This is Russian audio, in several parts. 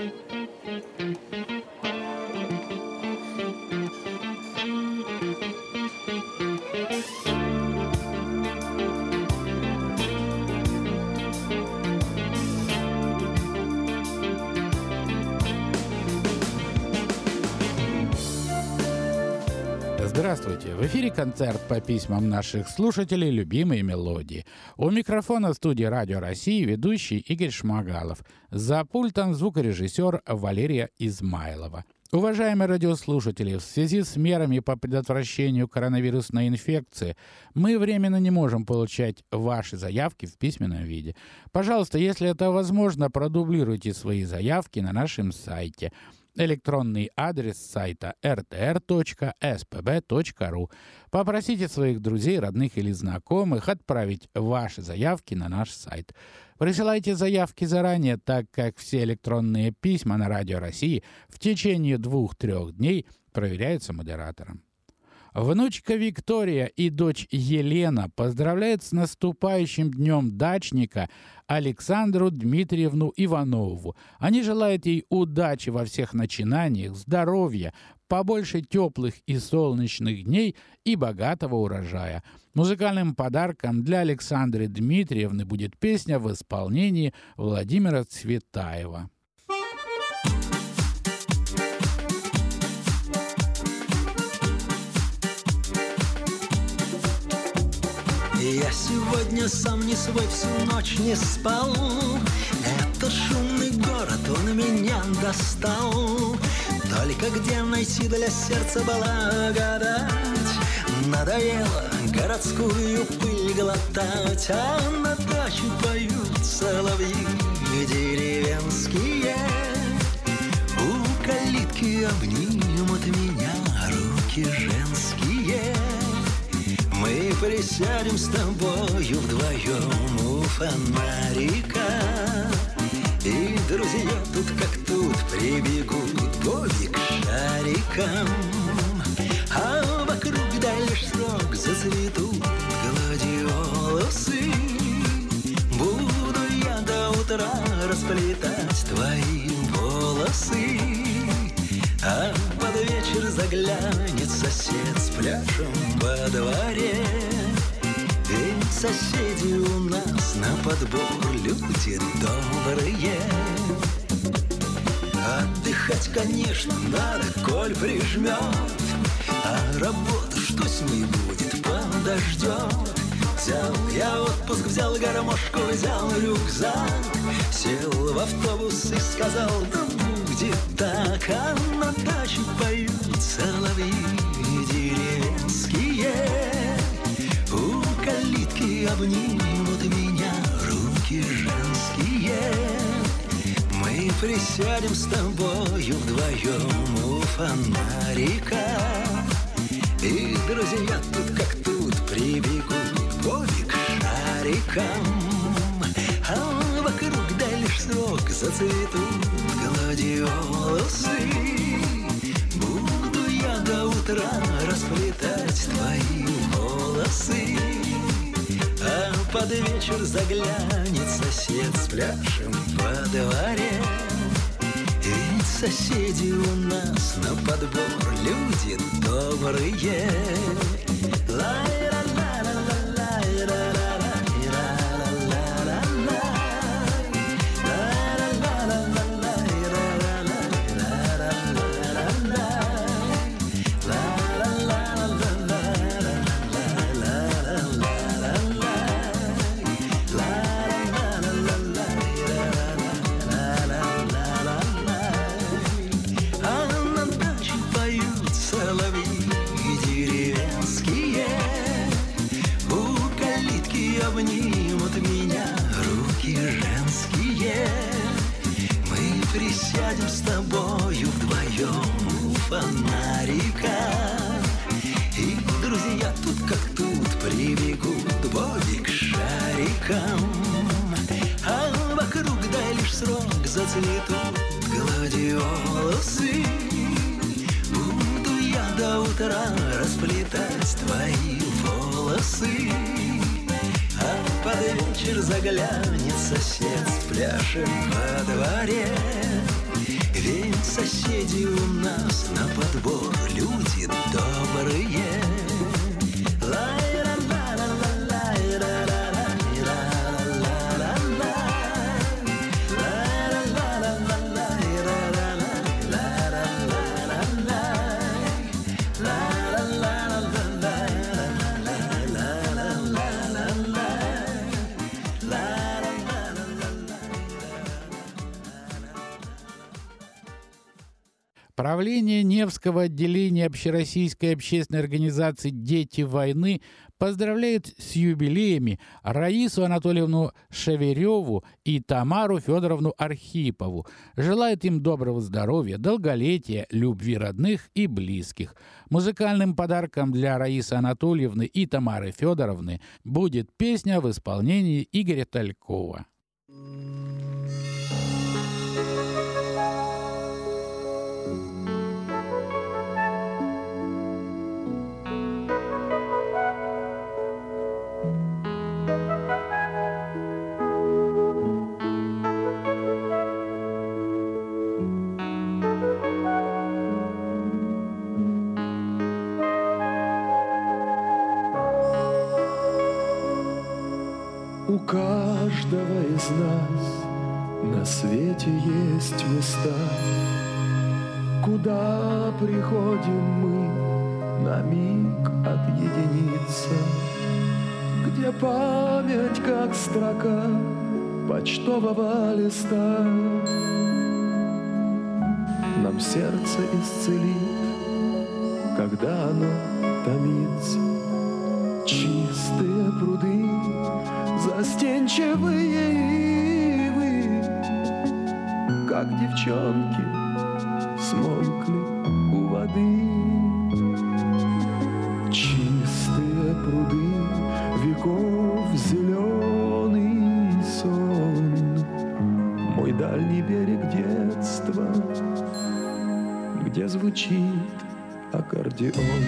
Здравствуйте! В эфире концерт по письмам наших слушателей «Любимые мелодии». У микрофона в студии Радио России ведущий Игорь Шмагалов. За пультом звукорежиссер Валерия Измайлова. Уважаемые радиослушатели, в связи с мерами по предотвращению коронавирусной инфекции мы временно не можем получать ваши заявки в письменном виде. Пожалуйста, если это возможно, продублируйте свои заявки на нашем сайте. Электронный адрес сайта rtr.spb.ru. Попросите своих друзей, родных или знакомых отправить ваши заявки на наш сайт. Присылайте заявки заранее, так как все электронные письма на Радио России в течение 2-3 дней проверяются модератором. Внучка Виктория и дочь Елена поздравляют с наступающим днем дачника Александру Дмитриевну Иванову. Они желают ей удачи во всех начинаниях, здоровья, побольше теплых и солнечных дней и богатого урожая. Музыкальным подарком для Александры Дмитриевны будет песня в исполнении Владимира Цветаева. Я сегодня сам не свой, всю ночь не спал. Это шумный город, он меня достал. Только где найти для сердца благодать? Надоело городскую пыль глотать, а на даче поют соловьи деревенские. У калитки обнимут меня руки женские. Мы присядем с тобою вдвоем у фонарика, и друзья тут как тут прибегут боги к шарикам. А вокруг дай лишь срок зацветут гладиолусы. Буду я до утра расплетать твои волосы. А под вечер заглянет сосед с пляжем во дворе. Ведь соседи у нас на подбор люди добрые. Отдыхать, конечно, надо, коль прижмет, а работа, что с ней будет, подождет. Взял я отпуск, взял гармошку, взял рюкзак, сел в автобус и сказал, да будет так. А на даче поют соловьи деревенские. У калитки обнимут меня руки женские. Мы присядем с тобою вдвоем у фонарика, и друзья тут как тут прибегут боги к шарикам. А вокруг дай лишь срок зацветут гладиолусы. Буду я до утра расплетать твои волосы. А под вечер заглянет сосед с пляжем во дворе. Ведь соседи у нас на подбор люди добрые. Обнимут меня руки женские. Мы присядем с тобою вдвоем у фонарика, и друзья тут как тут прибегут боги к шарикам. А вокруг дай лишь срок зацветут гладиолусы. Буду я до утра расплетать твои волосы. А под вечер заглянет сосед с пляжем во дворе. соседи у нас на подбор люди добрые. Правление Невского отделения Общероссийской общественной организации «Дети войны» поздравляет с юбилеями Раису Анатольевну Шевереву и Тамару Федоровну Архипову. Желает им доброго здоровья, долголетия, любви родных и близких. Музыкальным подарком для Раисы Анатольевны и Тамары Федоровны будет песня в исполнении Игоря Талькова. У каждого из нас на свете есть места, куда приходим мы на миг отъединиться, где память, как строка почтового листа, нам сердце исцелит, когда оно томится. Чистые пруды, застенчивые ивы, как девчонки, смолкли у воды. Чистые пруды, веков зеленый сон, мой дальний берег детства, где звучит аккордеон.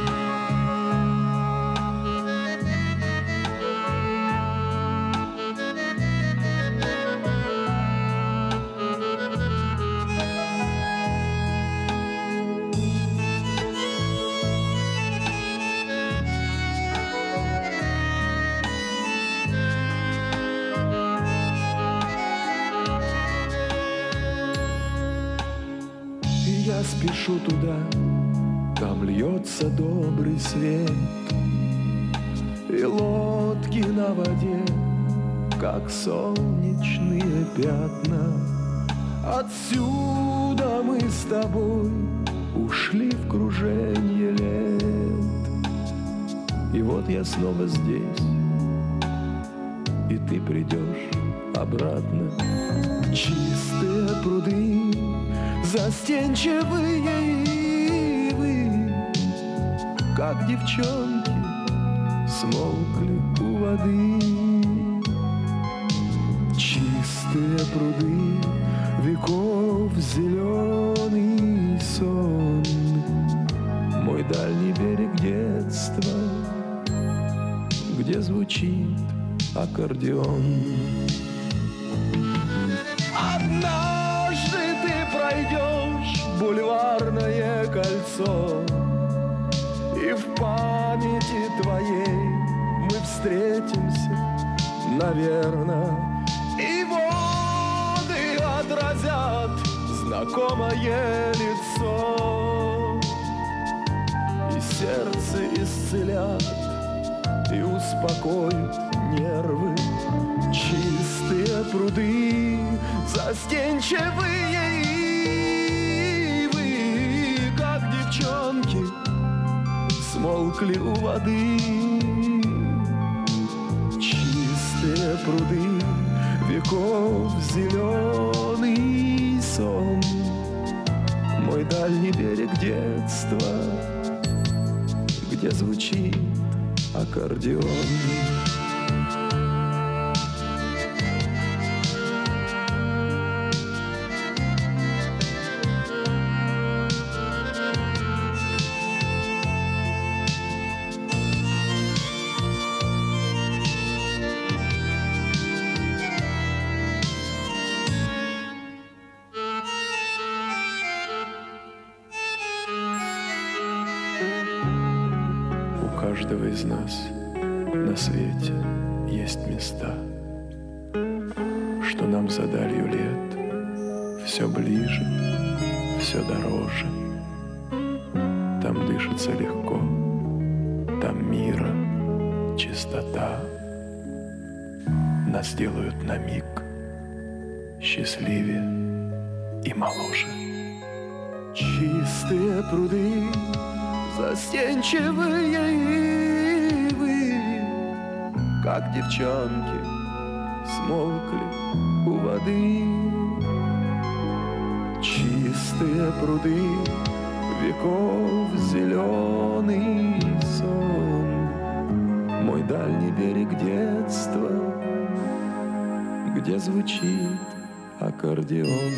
Я спешу туда, там льется добрый свет, и лодки на воде, как солнечные пятна. Отсюда мы с тобой ушли в круженье лет, и вот я снова здесь, и ты придешь обратно. Чистые пруды, застенчивые ивы, как девчонки, смолкли у воды. Чистые пруды, веков зеленый сон, мой дальний берег детства, где звучит аккордеон. Однажды ты пройдешь бульварное кольцо, и в памяти твоей мы встретимся, наверно, и воды отразят знакомое лицо, и сердце исцелят и успокоят нервы. Чистые пруды, застенчивые ивы, как девчонки, смолкли у воды. Чистые пруды, веков зеленый сон, мой дальний берег детства, где звучит аккордеон. каждого из нас на свете есть места, что нам за далью лет все ближе, все дороже. Там дышится легко, там мира чистота. Нас делают на миг счастливее и моложе. Чистые пруды, застенчивые ивы, как девчонки, смолкли у воды. Чистые пруды, веков зеленый сон, мой дальний берег детства, где звучит аккордеон.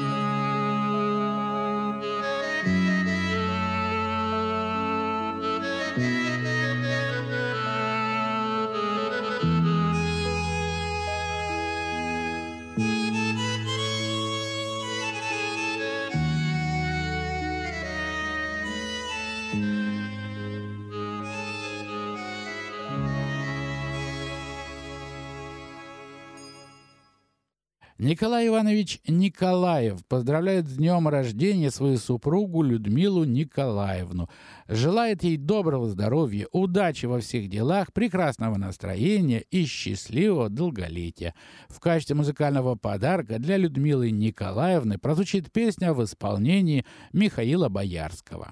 Николай Иванович Николаев поздравляет с днем рождения свою супругу Людмилу Николаевну. Желает ей доброго здоровья, удачи во всех делах, прекрасного настроения и счастливого долголетия. В качестве музыкального подарка для Людмилы Николаевны прозвучит песня в исполнении Михаила Боярского.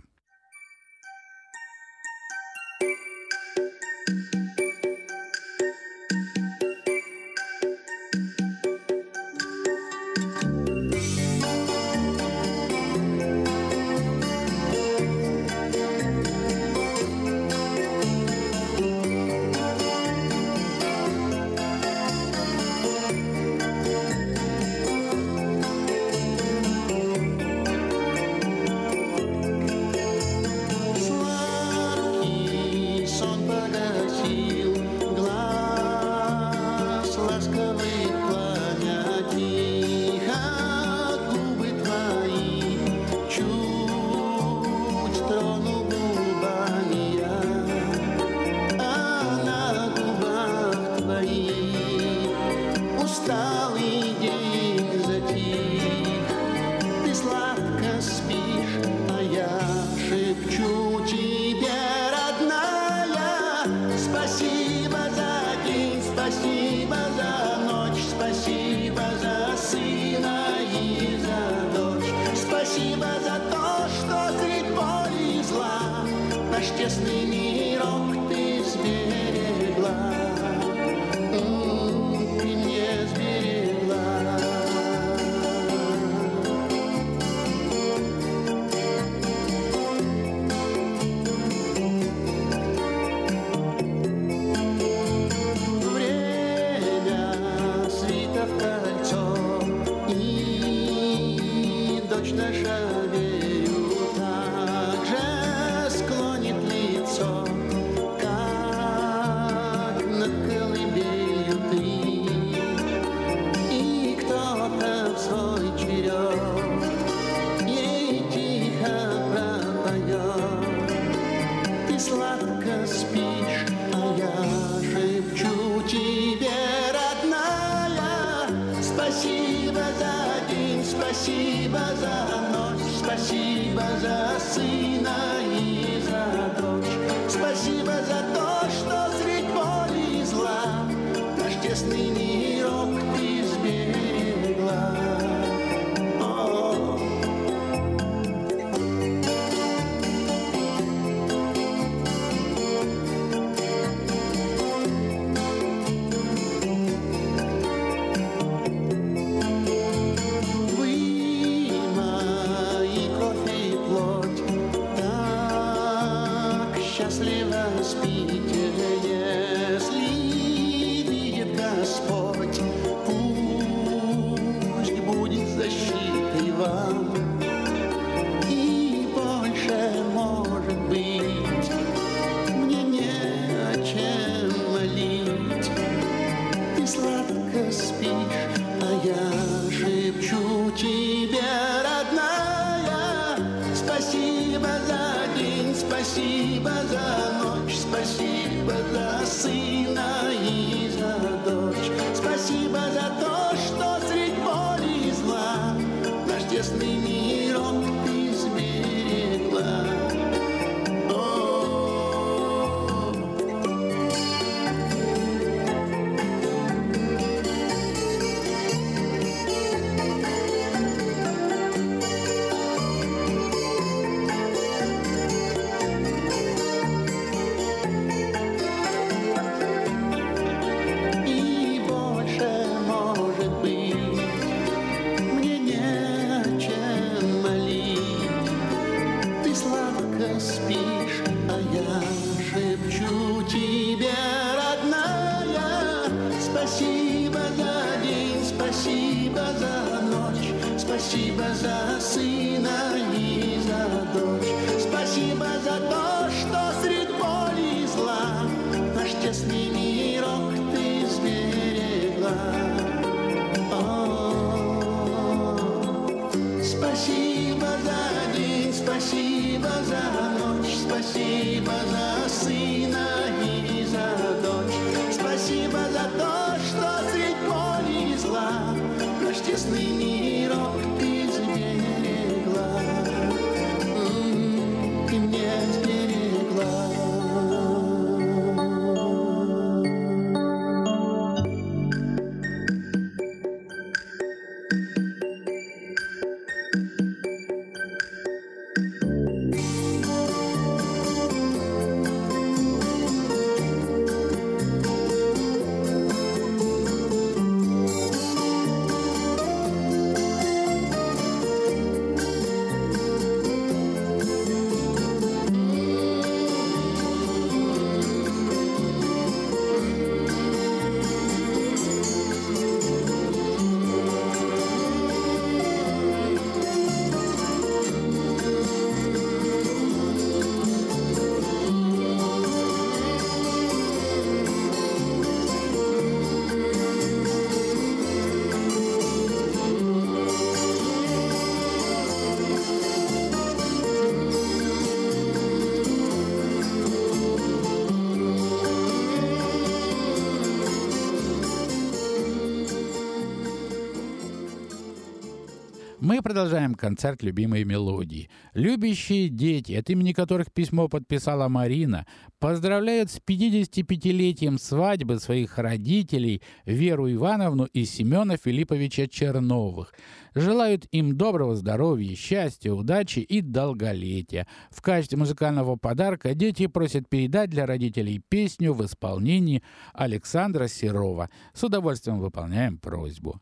Честный мирок ты сберегла, ты мне сберегла. Время свито в кольцо, и дочь наша спасибо за ночь, спасибо за сына и за дочь. Спасибо за то, что средь боли и зла наш тесный мирок ты сберегла. И больше, может быть, мне не о чем молить. Ты сладко спишь, а я шепчу тебе, родная, спасибо за день, спасибо за ночь. сына и за дочь. Спасибо за то, что средь боли и зла наш тесный мирок ты сберегла. Спасибо за сына и за дочь. Спасибо за то, что средь боли и зла наш тесный мирок ты сберегла. Спасибо за день, спасибо за ночь, спасибо за сына и за дочь. Спасибо за то, что средь боли и зла наш тесный мирок ты сберегла, ты мне сберегла. Мы продолжаем концерт любимой мелодии. Любящие дети, от имени которых письмо подписала Марина, поздравляют с 55-летием свадьбы своих родителей Веру Ивановну и Семена Филипповича Черновых. Желают им доброго здоровья, счастья, удачи и долголетия. В качестве музыкального подарка дети просят передать для родителей песню в исполнении Александра Серова. С удовольствием выполняем просьбу.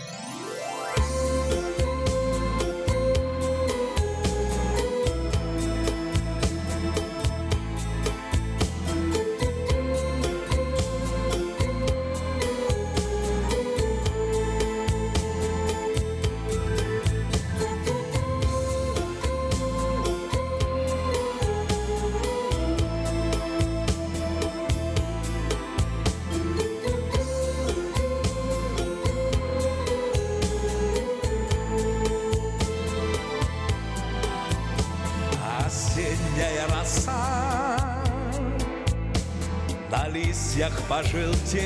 На листьях пожелтевших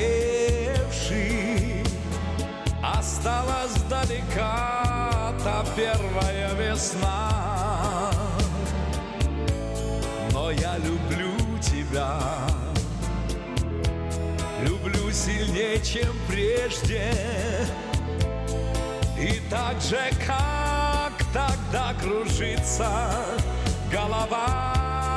осталась далека та первая весна. Но я люблю тебя, люблю сильнее, чем прежде. И так же, как тогда кружится голова.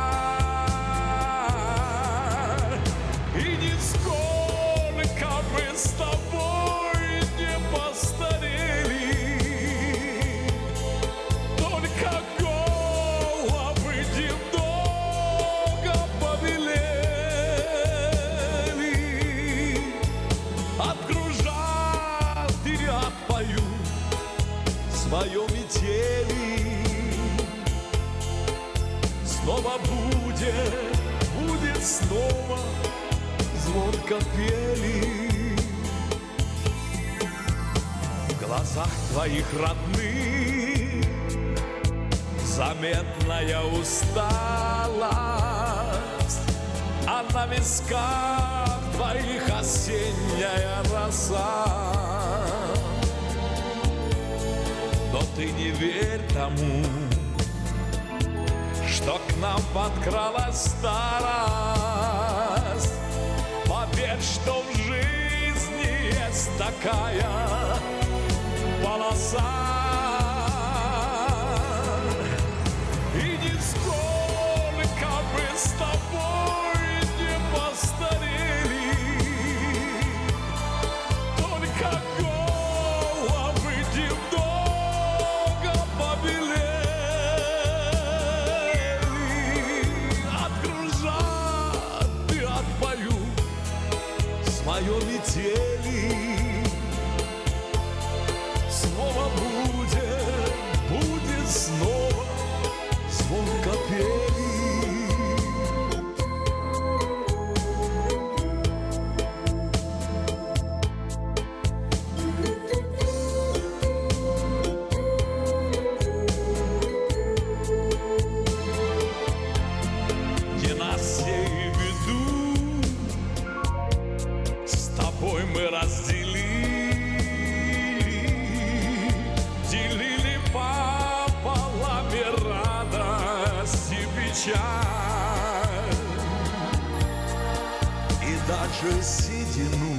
С тобой не постарели, только головы немного побелели. От кружат и отпоют свое метели. Снова будет снова звонко пели. В глазах твоих родных заметная усталость, а на висках твоих осенняя роса. Но ты не верь тому, что к нам подкралась старость. Поверь, что в жизни есть такая полоса. И нисколько мы с тобой не постарели, только головы немного побелели. Отгружат и отпою свое метели. Снова будет снова звон капели. Не на сей беду с тобой мы делили пополам и радость и печаль. И даже седину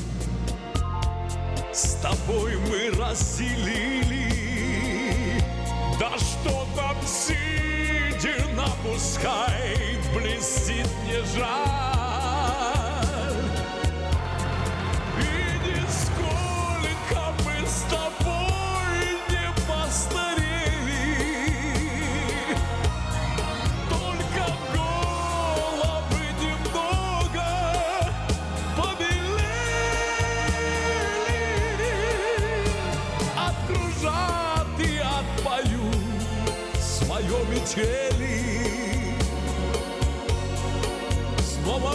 с тобой мы разделили. Да что там седина, пускай блестит, не жаль. И нисколько мы с тобой не постарели, только головы немного побелели. Отгружат и отпою свое метели. Снова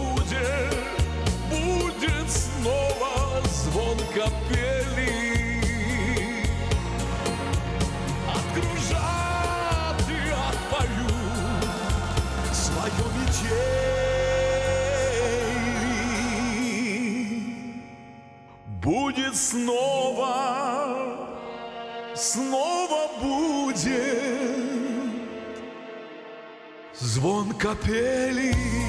будет снова звон капели. Отгружат и отпою свое метели. Будет снова будет звон капели.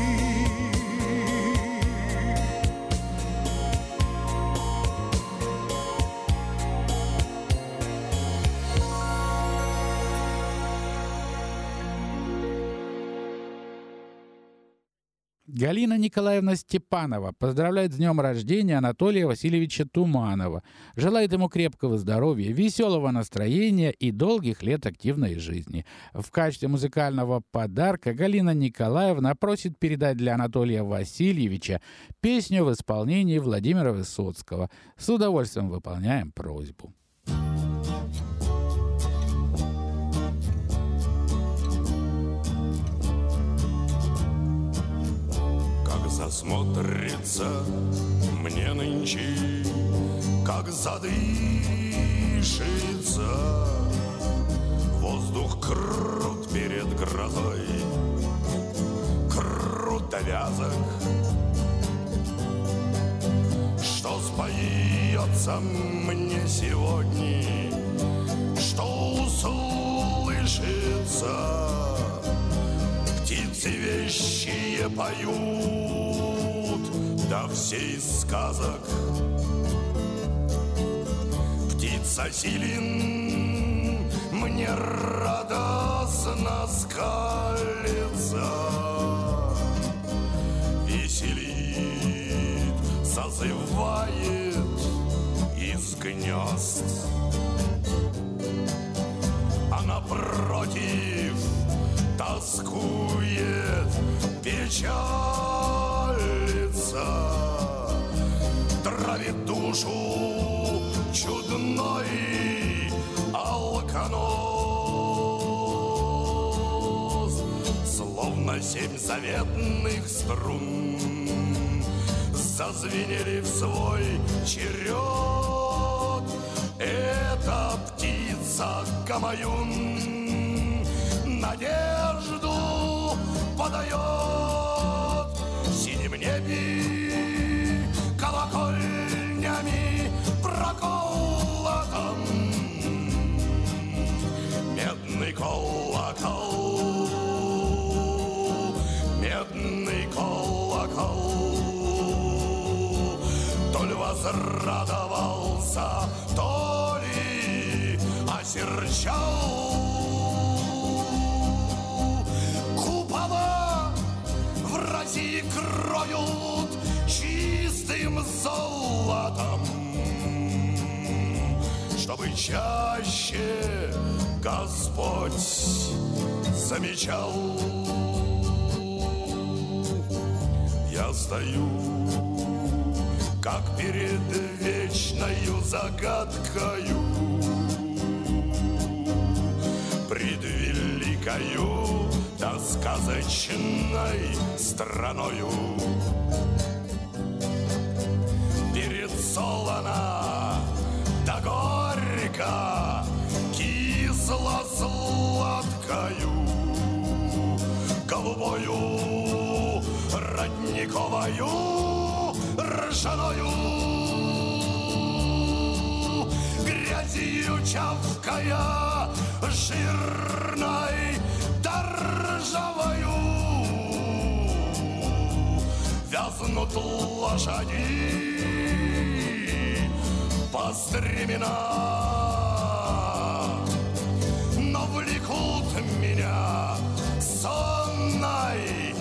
Галина Николаевна Степанова поздравляет с днем рождения Анатолия Васильевича Туманова. Желает ему крепкого здоровья, веселого настроения и долгих лет активной жизни. В качестве музыкального подарка Галина Николаевна просит передать для Анатолия Васильевича песню в исполнении Владимира Высоцкого. С удовольствием выполняем просьбу. Засмотрится мне нынче, как задышится. Воздух крут перед грозой, крут до вязок. Что споется мне сегодня, что услышится. Птицы вещие поют до всей сказок. Птица силен мне радостно скалится, веселит, созывает из гнезд. А напротив тоскует, печалится, травит душу чудной алконоз. Словно 7 заветных струн зазвенели в свой черед. Эта птица Камаюн надежду подает, радовался, то ли осерчал. Купола в России кроют чистым золотом, чтобы чаще Господь замечал. Я стою, как перед вечною загадкою, пред великою да сказочной страною. Перед солоно да горько, кисло-сладкою, голубою, родниковою, ржаною, грязью чавкая, жирной да ржавою, вязнут лошади по стремена, но влекут меня сонной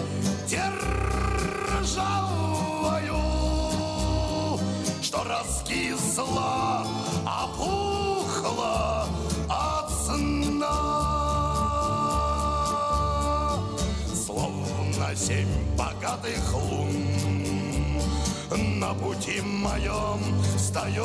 державою, что раскисла, опухла от сна. Словно 7 богатых лун на пути моем встает,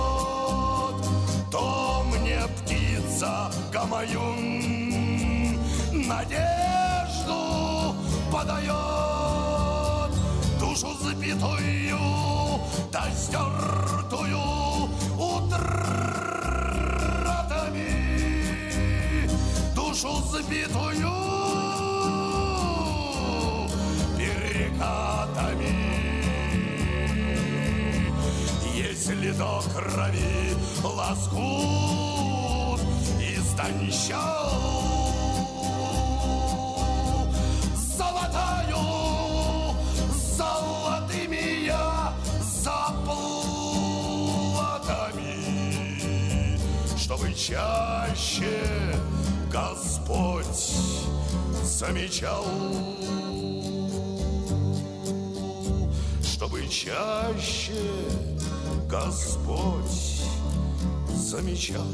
то мне птица Гамаюн надежду подает, душу сбитую да стертую утратами, душу сбитую перекатами. Если до крови лоскут истончал, золотыми я заплатами, чтобы чаще Господь замечал, чтобы чаще Господь замечал.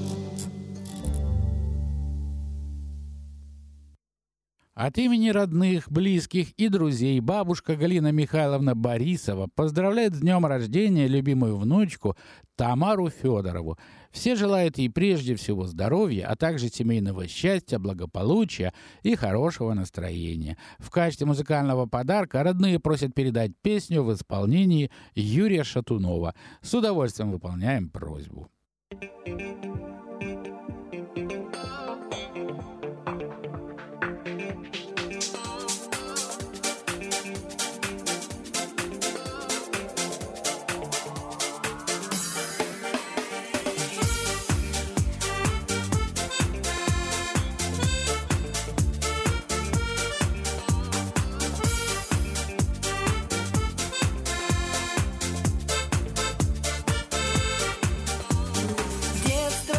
От имени родных, близких и друзей бабушка Галина Михайловна Борисова поздравляет с днем рождения любимую внучку Тамару Федорову. Все желают ей прежде всего здоровья, а также семейного счастья, благополучия и хорошего настроения. В качестве музыкального подарка родные просят передать песню в исполнении Юрия Шатунова. С удовольствием выполняем просьбу. Детство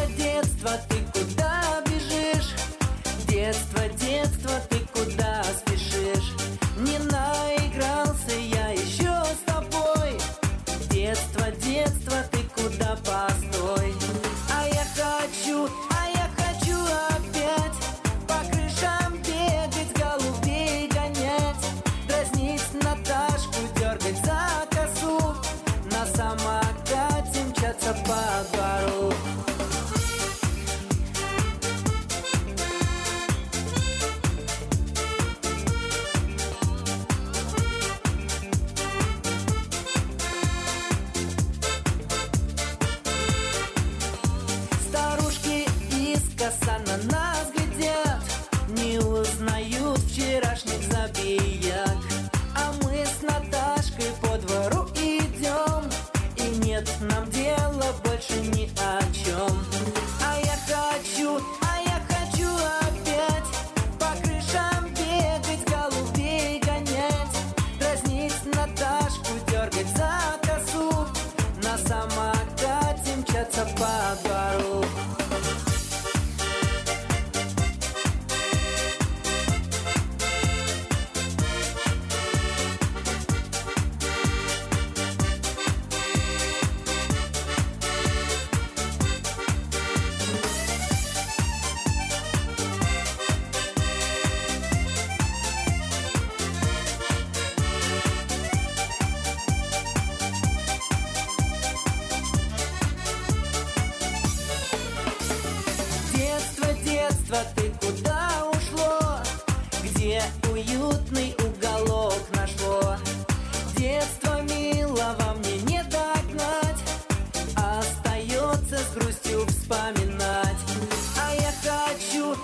куда ушло, где уютный уголок нашло. Детство милого мне не догнать, остается с грустью вспоминать. А я хочу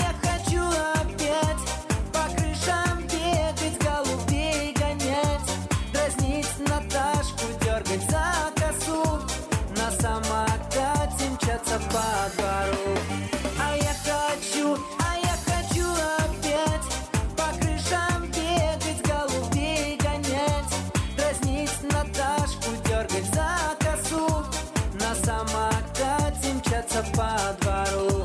опять по крышам бегать, голубей гонять, дразнить Наташку, дергать за косу, на самокате мчаться по двору. А я хочу опять по крышам бегать, голубей гонять, дразнить Наташку, дергать за косу, на самокате мчаться по двору.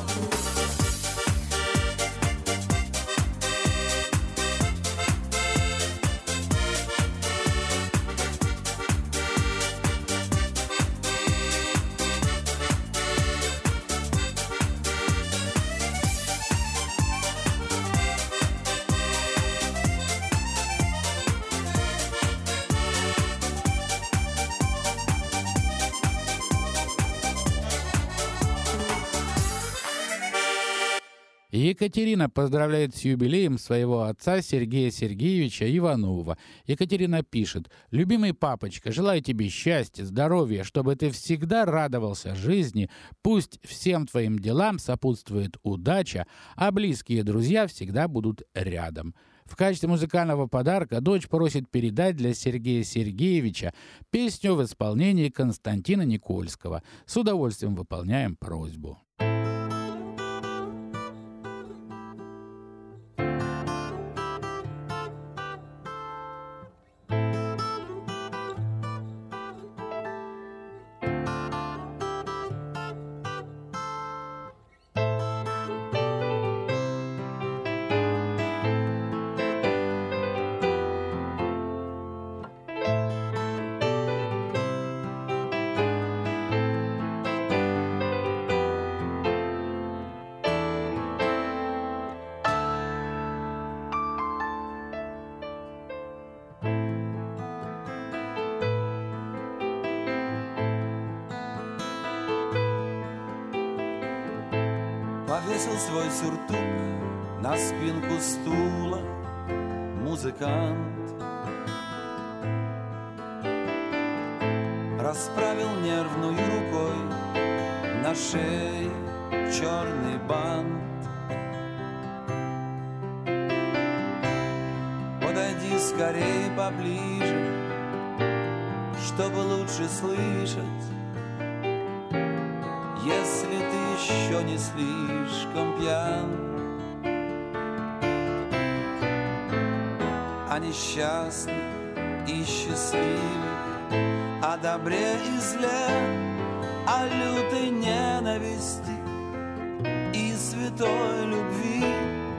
Екатерина поздравляет с юбилеем своего отца Сергея Сергеевича Иванова. Екатерина пишет: «Любимый папочка, желаю тебе счастья, здоровья, чтобы ты всегда радовался жизни, пусть всем твоим делам сопутствует удача, а близкие друзья всегда будут рядом». В качестве музыкального подарка дочь просит передать для Сергея Сергеевича песню в исполнении Константина Никольского. С удовольствием выполняем просьбу. Повесил свой сюртук на спинку стула музыкант, расправил нервной рукой на шее черный бант. Подойди скорей поближе, чтобы лучше слышать, если ты еще не слишком пьян. О несчастных и счастливых, о добре и зле, о лютой ненависти и святой любви.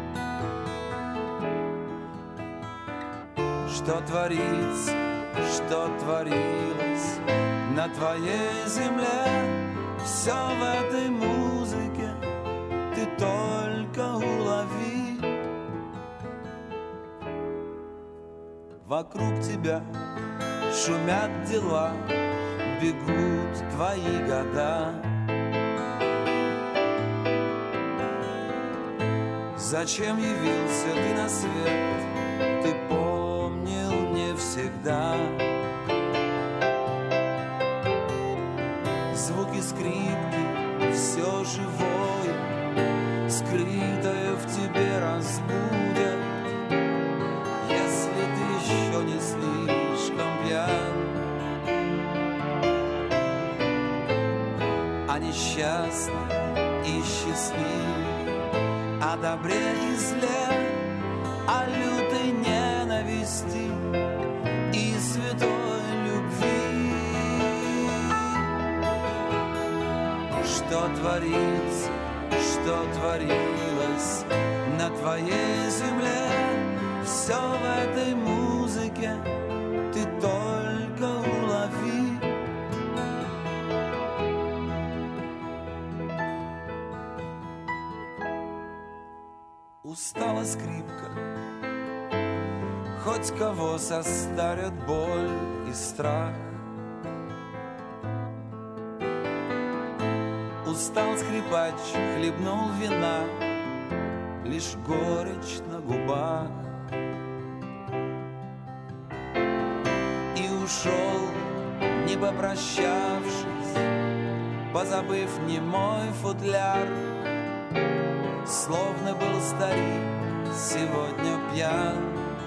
Что творится, что творилось на твоей земле, все в этой музыке ты только улови. Вокруг тебя шумят дела, бегут твои года. Зачем явился ты на свет, ты помнил не всегда. Звуки скрипки, все живое, скрытое в тебе разбудят, если ты еще не слишком пьян. О несчастных и счастливых, о добре и зле, о лютой ненависти и святой любви. Что творится, что творилось на твоей земле, все в этой музыке ты только улови. Устала скрипка, хоть кого состарят боль и страх. Устал скрипач, хлебнул вина, лишь горечь на губах. И ушел, не попрощавшись, позабыв немой футляр. Словно был старик сегодня пьян,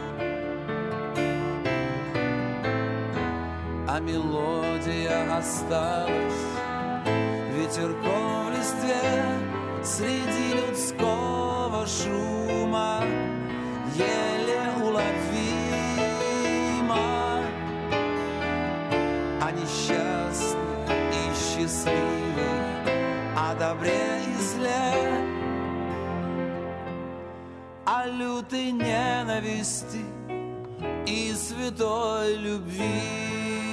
а мелодия осталась ветерком в листве среди людского шума, еле уловима. О несчастных и счастливых, о добре и зле, о лютой ненависти и святой любви.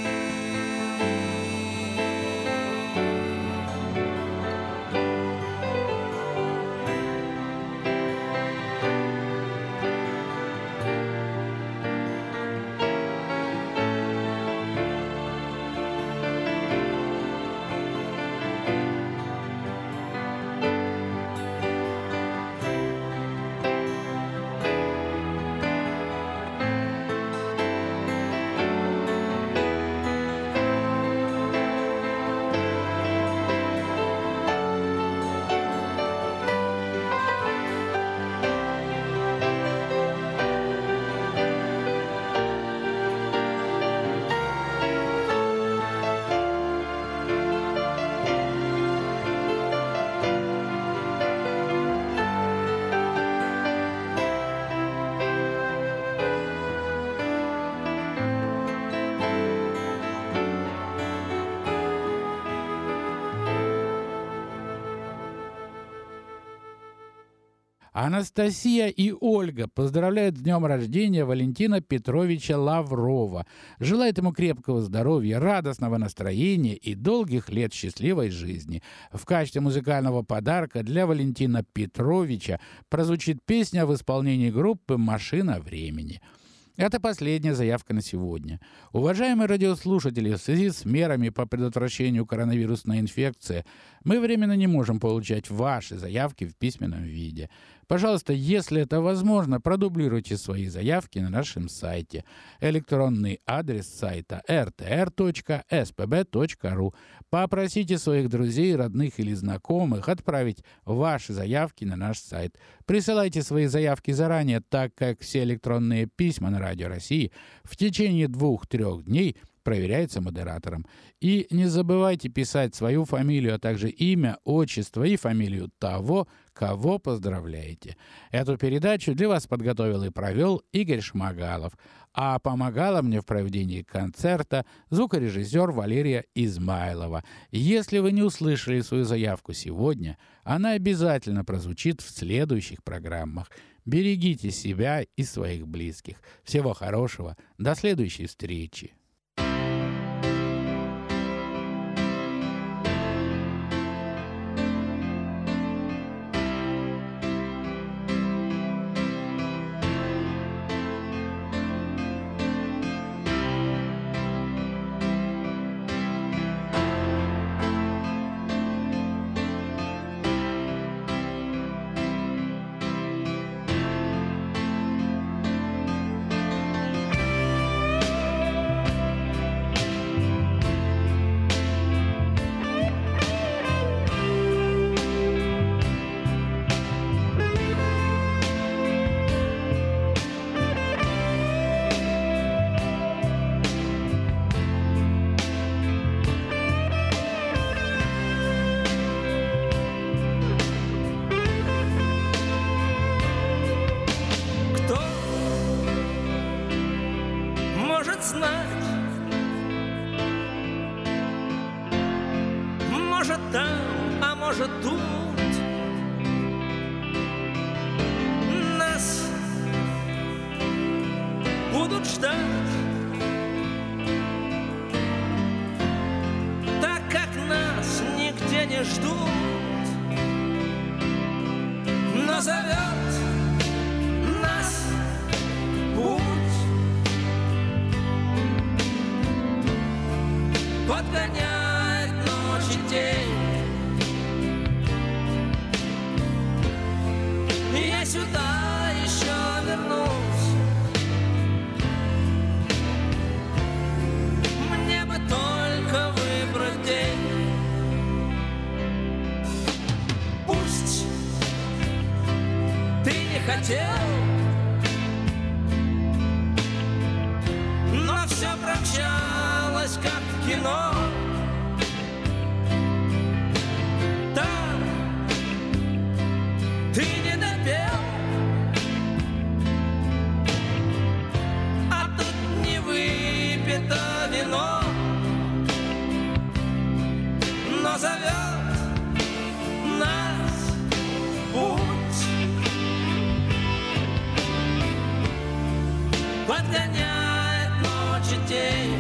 Анастасия и Ольга поздравляют с днем рождения Валентина Петровича Лаврова. Желает ему крепкого здоровья, радостного настроения и долгих лет счастливой жизни. В качестве музыкального подарка для Валентина Петровича прозвучит песня в исполнении группы «Машина времени». Это последняя заявка на сегодня. Уважаемые радиослушатели, в связи с мерами по предотвращению коронавирусной инфекции мы временно не можем получать ваши заявки в письменном виде. Пожалуйста, если это возможно, продублируйте свои заявки на нашем сайте. Электронный адрес сайта rtr.spb.ru. Попросите своих друзей, родных или знакомых отправить ваши заявки на наш сайт. Присылайте свои заявки заранее, так как все электронные письма на Радио России в течение 2-3 дней проверяется модератором. И не забывайте писать свою фамилию, а также имя, отчество и фамилию того, кого поздравляете. Эту передачу для вас подготовил и провел Игорь Шмагалов, а помогала мне в проведении концерта звукорежиссер Валерия Измайлова. Если вы не услышали свою заявку сегодня, она обязательно прозвучит в следующих программах. Берегите себя и своих близких. Всего хорошего. До следующей встречи. Сюда хотел, но все промчалось, как в кино. Там ты не допел, а тут не выпито вино, но зовет нас путь, подгоняет ночь и день.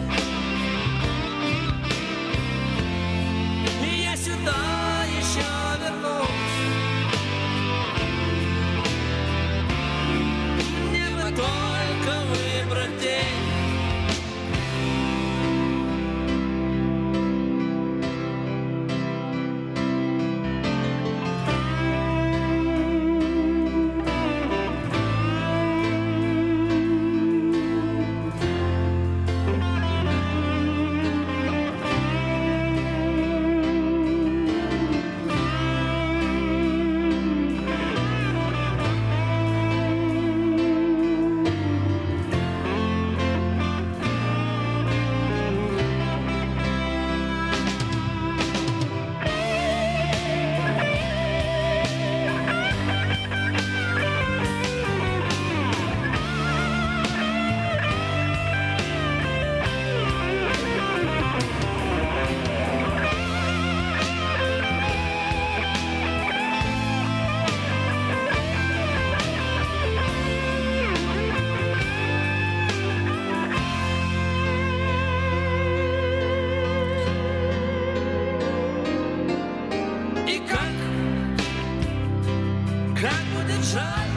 И я сюда еще вернусь, мне бы только выбрать день. Как будет жаль,